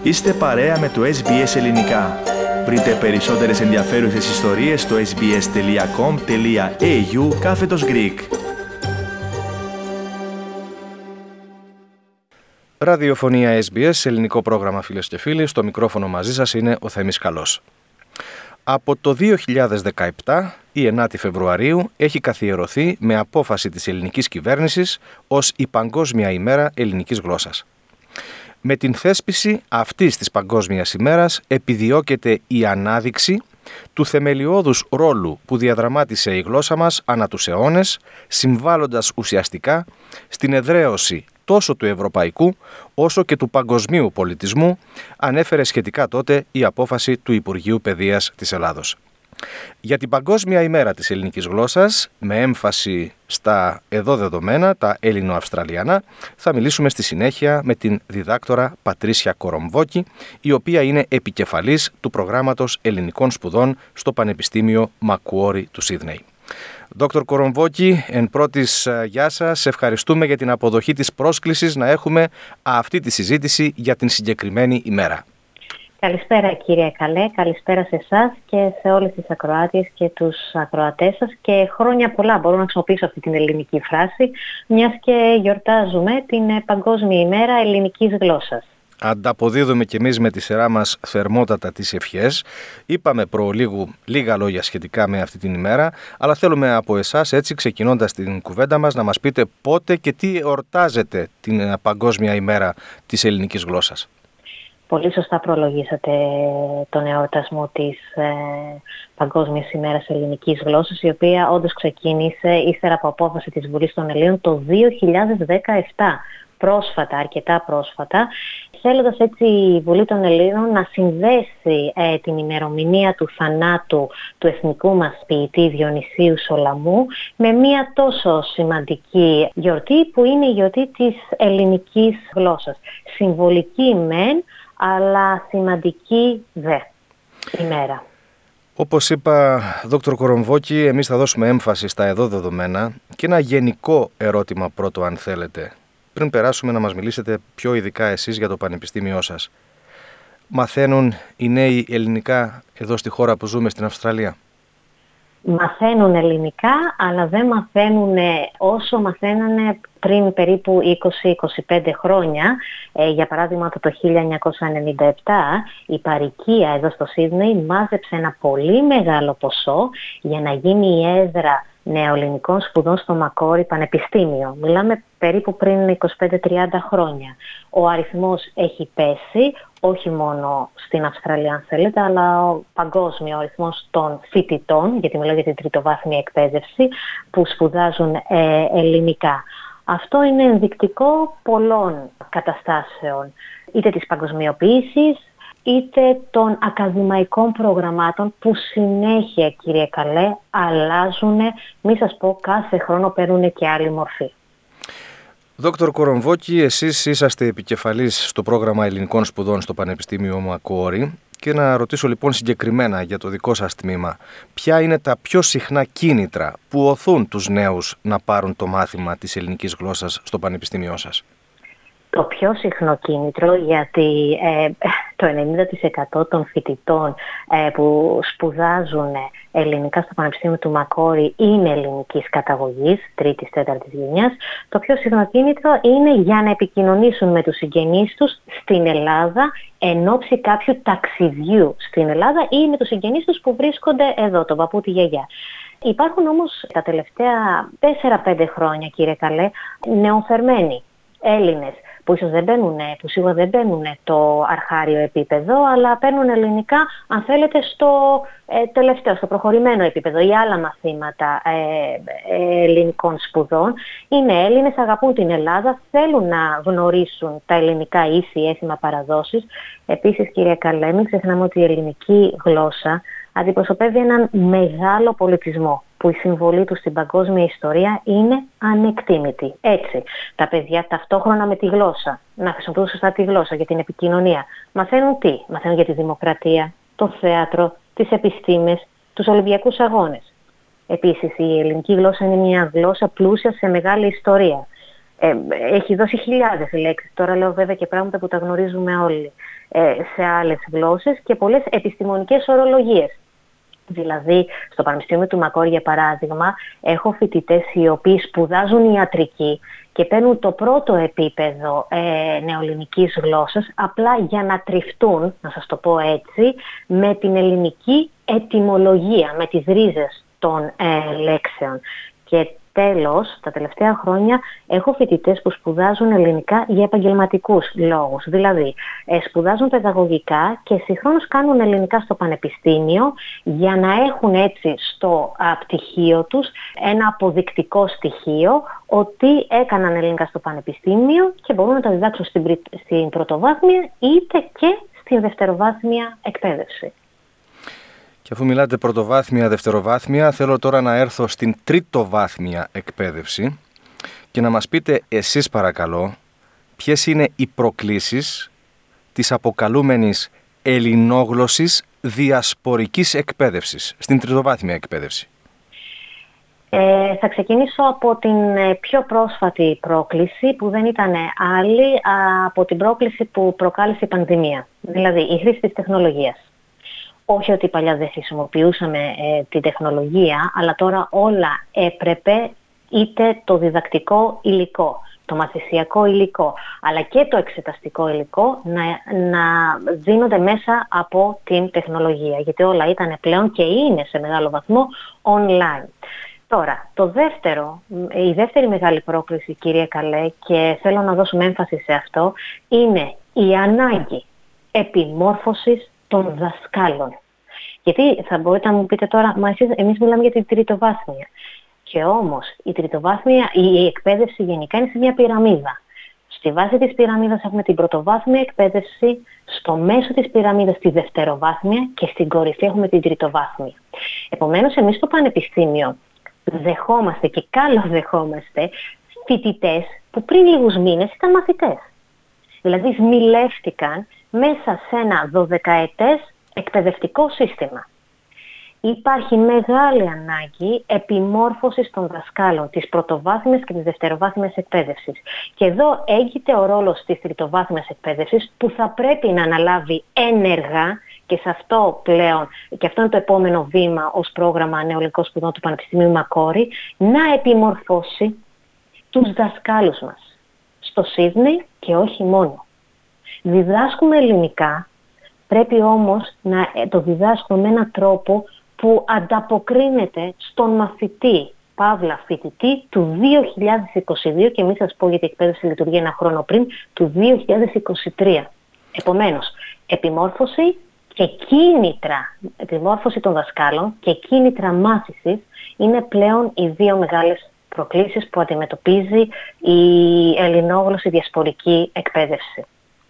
Είστε παρέα με το SBS Ελληνικά. Βρείτε περισσότερες ενδιαφέρουσες ιστορίες στο sbs.com.au/Greek. Ραδιοφωνία SBS, ελληνικό πρόγραμμα φίλες και φίλοι. Στο μικρόφωνο μαζί σας είναι ο Θέμης Καλός. Από το 2017, η 9η Φεβρουαρίου, έχει καθιερωθεί με απόφαση της ελληνικής κυβέρνησης ως η Παγκόσμια ημέρα ελληνικής γλώσσας. Με την θέσπιση αυτής της Παγκόσμιας ημέρας επιδιώκεται η ανάδειξη του θεμελιώδους ρόλου που διαδραμάτισε η γλώσσα μας ανά τους αιώνες, συμβάλλοντας ουσιαστικά στην εδραίωση τόσο του ευρωπαϊκού όσο και του παγκοσμίου πολιτισμού, ανέφερε σχετικά τότε η απόφαση του Υπουργείου Παιδείας της Ελλάδος. Για την Παγκόσμια ημέρα της ελληνικής γλώσσας, με έμφαση στα εδώ δεδομένα, τα Έλληνο-Αυστραλιανά, θα μιλήσουμε στη συνέχεια με την διδάκτορα Πατρίσια Κορομβόκη, η οποία είναι επικεφαλής του προγράμματος ελληνικών σπουδών στο Πανεπιστήμιο Μακουόρι του Σίδνεϊ. Δόκτωρ Κορομβόκη, εν πρώτης γεια σας, ευχαριστούμε για την αποδοχή της πρόσκλησης να έχουμε αυτή τη συζήτηση για την συγκεκριμένη ημέρα. Καλησπέρα κύριε Καλέ, καλησπέρα σε εσάς και σε όλες τις ακροάτριες και τους ακροατές σας και χρόνια πολλά. Μπορώ να χρησιμοποιήσω αυτή την ελληνική φράση, μιας και γιορτάζουμε την Παγκόσμια ημέρα ελληνικής γλώσσας. Ανταποδίδουμε κι εμείς με τη σειρά μας θερμότατα τις ευχές. Είπαμε προλίγου λίγα λόγια σχετικά με αυτή την ημέρα, αλλά θέλουμε από εσάς, έτσι ξεκινώντας την κουβέντα μας, να μας πείτε πότε και τι εορτάζετε την Παγκόσμια ημέρα της ελληνικής γλώσσας. Πολύ σωστά προλογίσατε τον εορτασμό της Παγκόσμιας ημέρας ελληνικής γλώσσας, η οποία όντως ξεκίνησε ύστερα από απόφαση της Βουλής των Ελλήνων το 2017. Πρόσφατα, αρκετά πρόσφατα, θέλοντας έτσι η Βουλή των Ελλήνων να συνδέσει την ημερομηνία του θανάτου του εθνικού μας ποιητή Διονυσίου Σολαμού με μια τόσο σημαντική γιορτή που είναι η γιορτή της ελληνικής γλώσσας. Συμβολική μεν, αλλά σημαντική δε ημέρα. Όπως είπα, Δόκτωρ Κορομβόκη, εμείς θα δώσουμε έμφαση στα εδώ δεδομένα και ένα γενικό ερώτημα πρώτο, αν θέλετε. Πριν περάσουμε να μας μιλήσετε πιο ειδικά εσείς για το πανεπιστήμιό σας. Μαθαίνουν οι νέοι ελληνικά εδώ στη χώρα που ζούμε, στην Αυστραλία? Μαθαίνουν ελληνικά, αλλά δεν μαθαίνουν όσο μαθαίνανε πριν περίπου 20-25 χρόνια. Για παράδειγμα, το 1997 η παροικία εδώ στο Σίδνεϊ μάζεψε ένα πολύ μεγάλο ποσό για να γίνει η έδρα νεοελληνικών σπουδών στο Μακουόρι Πανεπιστήμιο. Μιλάμε περίπου πριν 25-30 χρόνια. Ο αριθμός έχει πέσει, όχι μόνο στην Αυστραλία αν θέλετε, αλλά ο παγκόσμιο αριθμός των φοιτητών, γιατί μιλάω για την τριτοβάθμια εκπαίδευση, που σπουδάζουν ελληνικά. Αυτό είναι ενδεικτικό πολλών καταστάσεων, είτε της παγκοσμιοποίησης, είτε των ακαδημαϊκών προγραμμάτων που συνέχεια, κύριε Καλέ, αλλάζουν, μη σας πω, κάθε χρόνο παίρνουν και άλλη μορφή. Δόκτωρ Κορομβόκη, εσείς είσαστε επικεφαλής στο πρόγραμμα ελληνικών σπουδών στο Πανεπιστήμιο Μακουόρι και να ρωτήσω λοιπόν συγκεκριμένα για το δικό σας τμήμα. Ποια είναι τα πιο συχνά κίνητρα που οθούν τους νέους να πάρουν το μάθημα της ελληνικής γλώσσας στο Πανεπιστήμιό σας? Το πιο συχνό κίνητρο, γιατί το 90% των φοιτητών που σπουδάζουν ελληνικά στο Πανεπιστήμιο του Μακουόρι είναι ελληνικής καταγωγής, 3ης-4ης γενιάς. Το πιο συχνό κίνητρο είναι για να επικοινωνήσουν με τους συγγενείς τους στην Ελλάδα εν ώψη κάποιου ταξιδιού στην Ελλάδα ή με τους συγγενείς τους που βρίσκονται εδώ, τον παππού, τη γιαγιά. Υπάρχουν όμως τα τελευταία 4-5 χρόνια, κύριε Καλέ, νεοφερμένοι Έλληνες που ίσως δεν μπαίνουν, που σίγουρα δεν μπαίνουν το αρχάριο επίπεδο, αλλά παίρνουν ελληνικά, αν θέλετε, στο τελευταίο, στο προχωρημένο επίπεδο ή άλλα μαθήματα ελληνικών σπουδών. Είναι Έλληνες, αγαπούν την Ελλάδα, θέλουν να γνωρίσουν τα ελληνικά ήθη, έθιμα, παραδόσεις. Επίσης, κύριε Καλέ, μην ξεχνάμε ότι η ελληνική γλώσσα αντιπροσωπεύει έναν μεγάλο πολιτισμό, που η συμβολή του στην παγκόσμια ιστορία είναι ανεκτήμητη. Έτσι, τα παιδιά ταυτόχρονα με τη γλώσσα, να χρησιμοποιούν σωστά τη γλώσσα για την επικοινωνία, μαθαίνουν τι? Μαθαίνουν για τη δημοκρατία, το θέατρο, τις επιστήμες, τους Ολυμπιακούς Αγώνες. Επίσης, η ελληνική γλώσσα είναι μια γλώσσα πλούσια σε μεγάλη ιστορία. έχει δώσει χιλιάδες λέξεις. Τώρα λέω βέβαια και πράγματα που τα γνωρίζουμε όλοι σε άλλες γλώσσες και πολλές επιστημονικές ορολογίες. Δηλαδή, στο Πανεπιστήμιο του Μακόρι, για παράδειγμα, έχω φοιτητές οι οποίοι σπουδάζουν ιατρική και παίρνουν το πρώτο επίπεδο νεοελληνικής γλώσσας απλά για να τριφτούν, να σας το πω έτσι, με την ελληνική ετυμολογία, με τις ρίζες των λέξεων. Και τέλος, τα τελευταία χρόνια έχω φοιτητές που σπουδάζουν ελληνικά για επαγγελματικούς λόγους. Δηλαδή, σπουδάζουν παιδαγωγικά και συγχρόνως κάνουν ελληνικά στο πανεπιστήμιο για να έχουν έτσι στο πτυχίο τους ένα αποδεικτικό στοιχείο ότι έκαναν ελληνικά στο πανεπιστήμιο και μπορούν να τα διδάξουν στην πρωτοβάθμια είτε και στην δευτεροβάθμια εκπαίδευση. Και αφού μιλάτε πρωτοβάθμια, δευτεροβάθμια, θέλω τώρα να έρθω στην τριτοβάθμια εκπαίδευση και να μας πείτε εσείς παρακαλώ ποιες είναι οι προκλήσεις της αποκαλούμενης ελληνόγλωσσης διασπορικής εκπαίδευσης στην τριτοβάθμια εκπαίδευση. Θα ξεκινήσω από την πιο πρόσφατη πρόκληση που δεν ήταν άλλη από την πρόκληση που προκάλεσε η πανδημία, δηλαδή η χρήση της τεχνολογίας. Όχι ότι παλιά δεν χρησιμοποιούσαμε την τεχνολογία, αλλά τώρα όλα έπρεπε, είτε το διδακτικό υλικό, το μαθησιακό υλικό, αλλά και το εξεταστικό υλικό να δίνονται μέσα από την τεχνολογία, γιατί όλα ήταν πλέον και είναι σε μεγάλο βαθμό online. Τώρα, η δεύτερη μεγάλη πρόκληση, κύριε Καλέ, και θέλω να δώσουμε έμφαση σε αυτό, είναι η ανάγκη επιμόρφωσης των δασκάλων. Γιατί θα μπορείτε να μου πείτε τώρα, εμείς μιλάμε για την τριτοβάθμια. Και όμως η εκπαίδευση γενικά είναι σε μια πυραμίδα. Στη βάση της πυραμίδας έχουμε την πρωτοβάθμια εκπαίδευση, στο μέσο της πυραμίδας τη δευτεροβάθμια και στην κορυφή έχουμε την τριτοβάθμια. Επομένως, εμείς στο πανεπιστήμιο δεχόμαστε και καλοδεχόμαστε φοιτητές που πριν λίγους μήνες ήταν μαθητές. Δηλαδή σμιλεύτηκαν μέσα σε ένα 12ετές εκπαιδευτικό σύστημα. Υπάρχει μεγάλη ανάγκη επιμόρφωσης των δασκάλων της πρωτοβάθμιας και της δευτεροβάθμιας εκπαίδευσης. Και εδώ έγκυται ο ρόλος της τριτοβάθμιας εκπαίδευσης που θα πρέπει να αναλάβει ένεργα και σε αυτό πλέον, και αυτό είναι το επόμενο βήμα ως πρόγραμμα νεοελληνικών σπουδών του Πανεπιστημίου Μακόρι, να επιμορφώσει τους δασκάλους μας στο Σίδνεϊ και όχι μόνο. Διδάσκουμε ελληνικά, πρέπει όμως να το διδάσκουμε με έναν τρόπο που ανταποκρίνεται στον μαθητή, παύλα φοιτητή του 2022 και μην σας πω γιατί η εκπαίδευση λειτουργεί ένα χρόνο πριν, του 2023. Επομένως, επιμόρφωση και κίνητρα, επιμόρφωση των δασκάλων και κίνητρα μάθησης είναι πλέον οι δύο μεγάλες προκλήσεις που αντιμετωπίζει η ελληνόγλωσση διασπορική εκπαίδευση.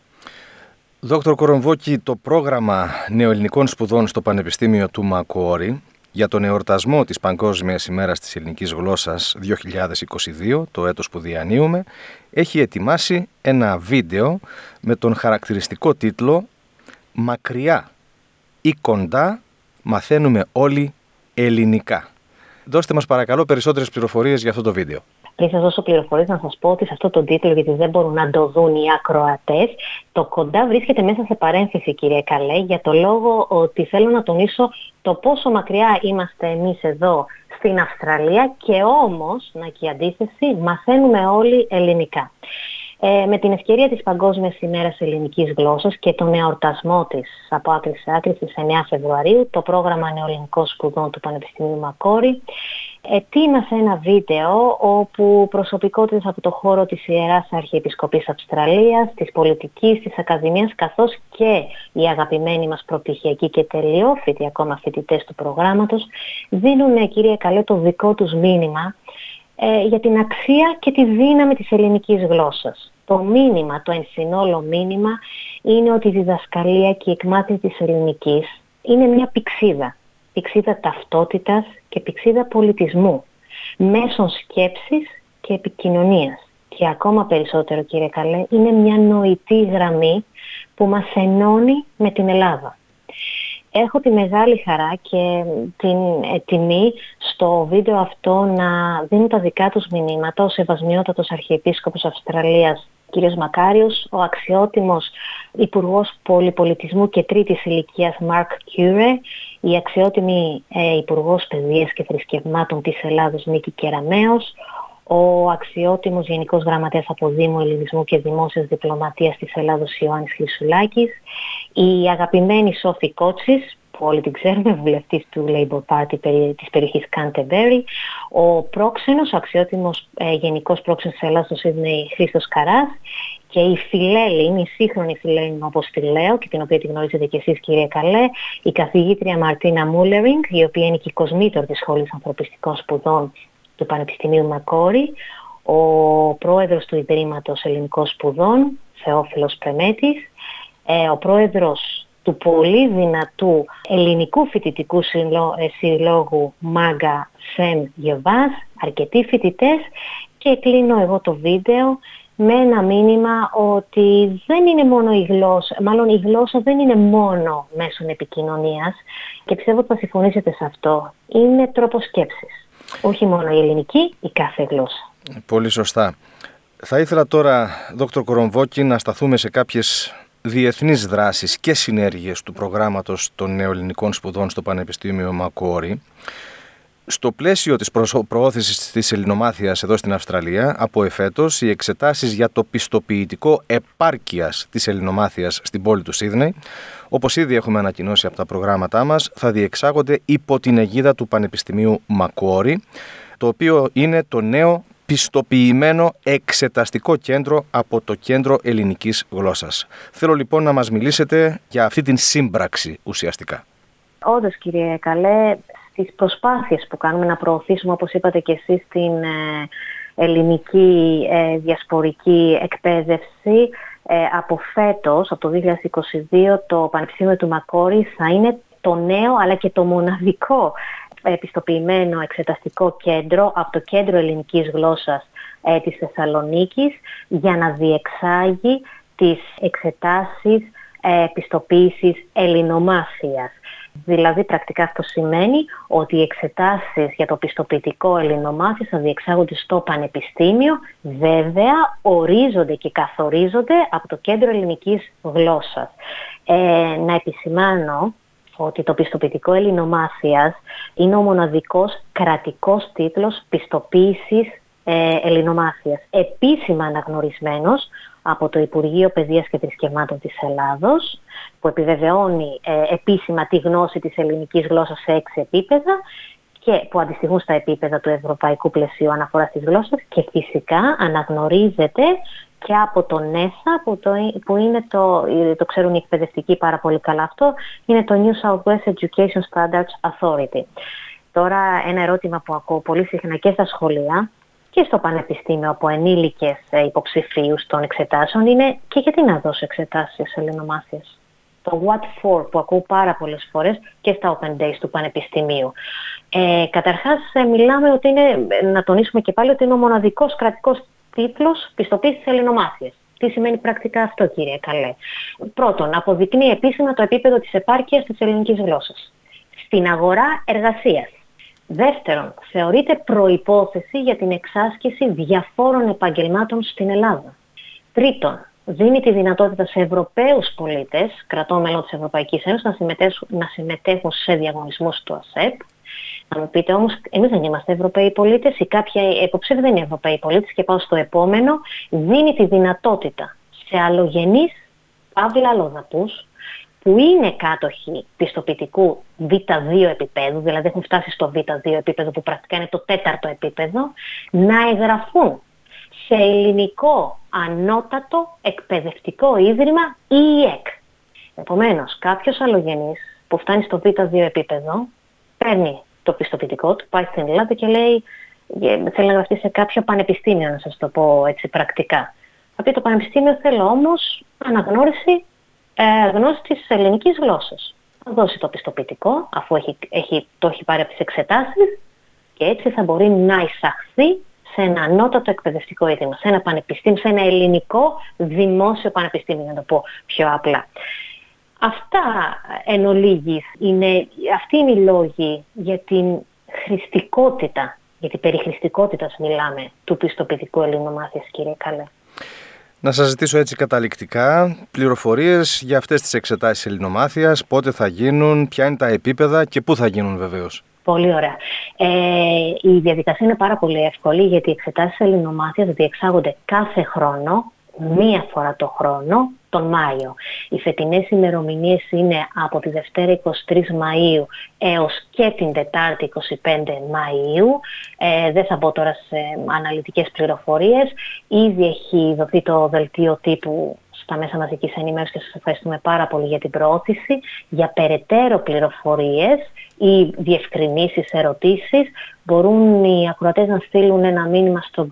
Δόκτωρ Κορομβόκη, το πρόγραμμα νεοελληνικών σπουδών στο Πανεπιστήμιο του Μακόρι για τον εορτασμό της Παγκόσμιας ημέρας της ελληνικής γλώσσας 2022, το έτος που διανύουμε, έχει ετοιμάσει ένα βίντεο με τον χαρακτηριστικό τίτλο «Μακριά ή κοντά μαθαίνουμε όλοι ελληνικά». Δώστε μας παρακαλώ περισσότερες πληροφορίες για αυτό το βίντεο. Πριν σας δώσω πληροφορίες, να σας πω ότι σε αυτό το τίτλο, γιατί δεν μπορούν να το δουν οι ακροατές, το κοντά βρίσκεται μέσα σε παρένθεση, κύριε Καλέ, για το λόγο ότι θέλω να τονίσω το πόσο μακριά είμαστε εμείς εδώ στην Αυστραλία και όμως, να και η αντίθεση, μαθαίνουμε όλοι ελληνικά. Με την ευκαιρία της Παγκόσμιας ημέρας ελληνικής γλώσσας και τον εορτασμό της από άκρη σε άκρη στις 9 Φεβρουαρίου, το πρόγραμμα νεοελληνικών σπουδών του Πανεπιστημίου Μακόρι ετοίμασε ένα βίντεο όπου προσωπικότητες από το χώρο της Ιεράς Αρχιεπισκοπής Αυστραλίας, της πολιτικής, της ακαδημίας, καθώς και οι αγαπημένοι μας προπτυχιακοί και τελειόφοιτοι ακόμα φοιτητές του προγράμματος, δίνουν, κύριε Καλέ, το δικό τους μήνυμα για την αξία και τη δύναμη της ελληνικής γλώσσας. Το μήνυμα, το εν συνόλο μήνυμα, είναι ότι η διδασκαλία και η εκμάθηση της ελληνικής είναι μια πυξίδα. Πυξίδα ταυτότητας και πυξίδα πολιτισμού, μέσων σκέψης και επικοινωνίας. Και ακόμα περισσότερο, κύριε Καλέ, είναι μια νοητή γραμμή που μας ενώνει με την Ελλάδα. Έχω τη μεγάλη χαρά και την τιμή στο βίντεο αυτό να δίνουν τα δικά τους μηνύματα ο Σεβασμιότατος Αρχιεπίσκοπος Αυστραλίας κ. Μακάριος, ο αξιότιμος Υπουργός Πολυπολιτισμού και τρίτης ηλικίας Mark Curry, η αξιότιμη Υπουργός Παιδείας και Θρησκευμάτων της Ελλάδος Νίκη Κεραμέως, ο αξιότιμος Γενικός Γραμματέας Αποδήμου Ελληνισμού και Δημόσιας Διπλωματίας της Ελλάδος Ιωάννης Χρυσουλάκης, η αγαπημένη Σόφη Κότσης, που όλοι την ξέρουμε, βουλευτής του Labour Party της περιοχής Canterbury, ο πρόξενος, ο αξιότιμος Γενικός Πρόξενος της Ελλάδος στο Σίδνεϊ Χρήστος Καράς και η φιλέλληνη, η σύγχρονη φιλέλληνη όπως τη λέω και την οποία τη γνωρίζετε και εσείς κύριε Καλέ, η καθηγήτρια Μαρτίνα Μούλερινγκ, η οποία είναι και η κοσμήτωρ της Σχολής Ανθρωπιστικών Σπουδών του Πανεπιστημίου Μακόρι, ο πρόεδρος του Ιδρύματος Ελληνικών Σπουδών, Θεόφιλος Πρεμέτης, ο πρόεδρος του πολύ δυνατού ελληνικού φοιτητικού συλλόγου Μάγκα Σεμ Γεβάς, αρκετοί φοιτητές, και κλείνω εγώ το βίντεο με ένα μήνυμα ότι δεν είναι μόνο η γλώσσα, μάλλον η γλώσσα δεν είναι μόνο μέσον επικοινωνίας και πιστεύω ότι θα συμφωνήσετε σε αυτό. Είναι τρόπος σκέψης. Όχι μόνο η ελληνική, η κάθε γλώσσα. Πολύ σωστά. Θα ήθελα τώρα, Δόκτωρ Κορομβόκη, να σταθούμε σε κάποιες διεθνείς δράσεις και συνέργειες του προγράμματος των νεοελληνικών σπουδών στο Πανεπιστήμιο Μακόρι. Στο πλαίσιο της προώθησης της ελληνομάθειας εδώ στην Αυστραλία, από εφέτος, οι εξετάσεις για το πιστοποιητικό επάρκειας της ελληνομάθειας στην πόλη του Σίδνεϊ, όπως ήδη έχουμε ανακοινώσει από τα προγράμματά μας, θα διεξάγονται υπό την αιγίδα του Πανεπιστημίου Μακόρι, το οποίο είναι το νέο πιστοποιημένο εξεταστικό κέντρο από το Κέντρο Ελληνικής Γλώσσας. Θέλω λοιπόν να μας μιλήσετε για αυτή την σύμπραξη ουσιαστικά. Όντως κύριε Καλέ, στις προσπάθειες που κάνουμε να προωθήσουμε, όπως είπατε και εσείς, την ελληνική διασπορική εκπαίδευση, από φέτος, από το 2022, το Πανεπιστήμιο του Μακόρι θα είναι το νέο αλλά και το μοναδικό επιστοποιημένο εξεταστικό κέντρο από το Κέντρο Ελληνικής Γλώσσας της Θεσσαλονίκης για να διεξάγει τις εξετάσεις πιστοποίησης ελληνομάθειας. Δηλαδή πρακτικά αυτό σημαίνει ότι οι εξετάσεις για το πιστοποιητικό ελληνομάθειας θα διεξάγονται στο Πανεπιστήμιο, βέβαια ορίζονται και καθορίζονται από το Κέντρο Ελληνικής Γλώσσας. Να επισημάνω ότι το πιστοποιητικό ελληνομάθειας είναι ο μοναδικός κρατικός τίτλος πιστοποίησης ελληνομάθειας, επίσημα αναγνωρισμένος από το Υπουργείο Παιδείας και Θρησκευμάτων της Ελλάδος, που επιβεβαιώνει επίσημα τη γνώση της ελληνικής γλώσσας σε 6 επίπεδα και που αντιστοιχούν στα επίπεδα του Ευρωπαϊκού Πλαισίου Αναφοράς της Γλώσσας, και φυσικά αναγνωρίζεται και από το ΝΕΣΑ, που είναι το ξέρουν οι εκπαιδευτικοί πάρα πολύ καλά αυτό, είναι το New South Wales Education Standards Authority. Τώρα ένα ερώτημα που ακούω πολύ συχνά και στα σχολεία και στο Πανεπιστήμιο από ενήλικες υποψηφίους των εξετάσεων είναι και γιατί να δώσω εξετάσεις ελληνομάθειας. Το what for που ακούω πάρα πολλές φορές και στα Open Days του Πανεπιστημίου. Καταρχάς μιλάμε ότι είναι, να τονίσουμε και πάλι ότι είναι ο μοναδικός κρατικός τίτλος πιστοποίησης ελληνομάθειας. Τι σημαίνει πρακτικά αυτό κύριε Καλέ? Πρώτον, αποδεικνύει επίσημα το επίπεδο της επάρκειας της ελληνικής γλώσσας στην αγορά εργασίας. Δεύτερον, θεωρείται προϋπόθεση για την εξάσκηση διαφόρων επαγγελμάτων στην Ελλάδα. Τρίτον, δίνει τη δυνατότητα σε Ευρωπαίους πολίτες, κρατών μελών της Ευρωπαϊκής Ένωσης, να συμμετέχουν σε διαγωνισμούς του ΑΣΕΠ. Να μου πείτε όμως, εμείς δεν είμαστε Ευρωπαίοι πολίτες ή κάποια υποψήφοι δεν είναι Ευρωπαίοι πολίτες, και πάω στο επόμενο, δίνει τη δυνατότητα σε αλλογενείς παύλα αλλοδαπούς που είναι κάτοχοι πιστοποιητικού Β2 επίπεδου, δηλαδή έχουν φτάσει στο Β2 επίπεδο που πρακτικά είναι το 4ο επίπεδο, να εγγραφούν σε ελληνικό ανώτατο εκπαιδευτικό ίδρυμα ή ΙΕΚ. Επομένως, κάποιος αλλογενής που φτάνει στο Β2 επίπεδο παίρνει το πιστοποιητικό του, πάει στην Ελλάδα και λέει θέλει να γραφτεί σε κάποιο πανεπιστήμιο, να σας το πω έτσι πρακτικά. Θα πει το πανεπιστήμιο θέλω όμως αναγνώριση γνώση της ελληνικής γλώσσας. Θα δώσει το πιστοποιητικό αφού το έχει πάρει από τις εξετάσεις και έτσι θα μπορεί να εισαχθεί σε ένα ανώτατο εκπαιδευτικό ίδρυμα, σε ένα πανεπιστήμιο, σε ένα ελληνικό δημόσιο πανεπιστήμιο, να το πω πιο απλά. Αυτά εν ολίγης αυτοί είναι οι λόγοι για την χρηστικότητα, γιατί περί χρηστικότητας μιλάμε, του πιστοποιητικού ελληνομάθειας, κύριε Καλέ. Να σας ζητήσω έτσι καταληκτικά πληροφορίες για αυτές τις εξετάσεις ελληνομάθειας, πότε θα γίνουν, ποια είναι τα επίπεδα και πού θα γίνουν βεβαίως. Πολύ ωραία. Η διαδικασία είναι πάρα πολύ εύκολη, γιατί οι εξετάσεις ελληνομάθειας διεξάγονται κάθε χρόνο, μία φορά το χρόνο, τον Μάιο. Οι φετινές ημερομηνίες είναι από τη Δευτέρα 23 Μαΐου έως και την Τετάρτη 25 Μαΐου. Δεν θα μπω τώρα σε αναλυτικές πληροφορίες. Ήδη έχει δοθεί το δελτίο τύπου στα μέσα μαζικής ενημέρωσης και σας ευχαριστούμε πάρα πολύ για την προώθηση. Για περαιτέρω πληροφορίες ή διευκρινήσεις, ερωτήσεις, μπορούν οι ακροατές να στείλουν ένα μήνυμα στο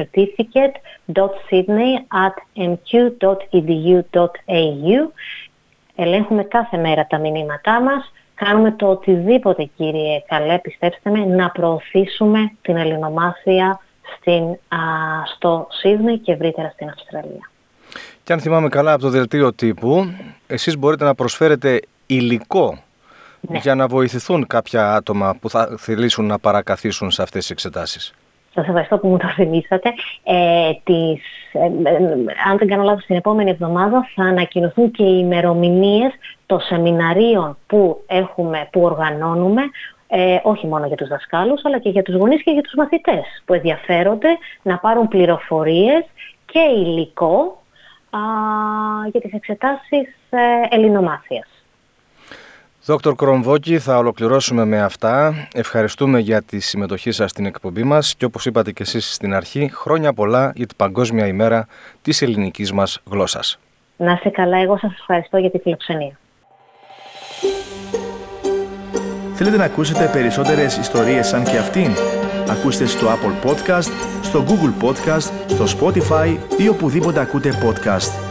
greekcertificate.sydney@mq.edu.au. Ελέγχουμε κάθε μέρα τα μηνύματά μας. Κάνουμε το οτιδήποτε, κύριε Καλέ, πιστέψτε με, να προωθήσουμε την ελληνομάθεια στο Σίδνεϊ και ευρύτερα στην Αυστραλία. Και αν θυμάμαι καλά από το δελτίο τύπου, εσείς μπορείτε να προσφέρετε υλικό, ναι, για να βοηθηθούν κάποια άτομα που θα θελήσουν να παρακαθίσουν σε αυτές τις εξετάσεις. Σας ευχαριστώ που μου το θυμήσατε. Αν δεν κάνω λάθος, την επόμενη εβδομάδα θα ανακοινωθούν και οι ημερομηνίες των σεμιναρίων που οργανώνουμε, όχι μόνο για τους δασκάλους, αλλά και για τους γονείς και για τους μαθητές που ενδιαφέρονται να πάρουν πληροφορίες και υλικό για τις εξετάσεις ελληνομάθειας. Δόκτωρ Κρομβόκη, θα ολοκληρώσουμε με αυτά. Ευχαριστούμε για τη συμμετοχή σας στην εκπομπή μας και όπως είπατε και εσείς στην αρχή, χρόνια πολλά για την Παγκόσμια ημέρα της ελληνικής μας γλώσσας. Να είστε καλά, εγώ σας ευχαριστώ για τη φιλοξενία. Θέλετε να ακούσετε περισσότερες ιστορίες σαν και αυτήν? Ακούστε στο Apple Podcast, στο Google Podcast, στο Spotify ή οπουδήποτε ακούτε podcast.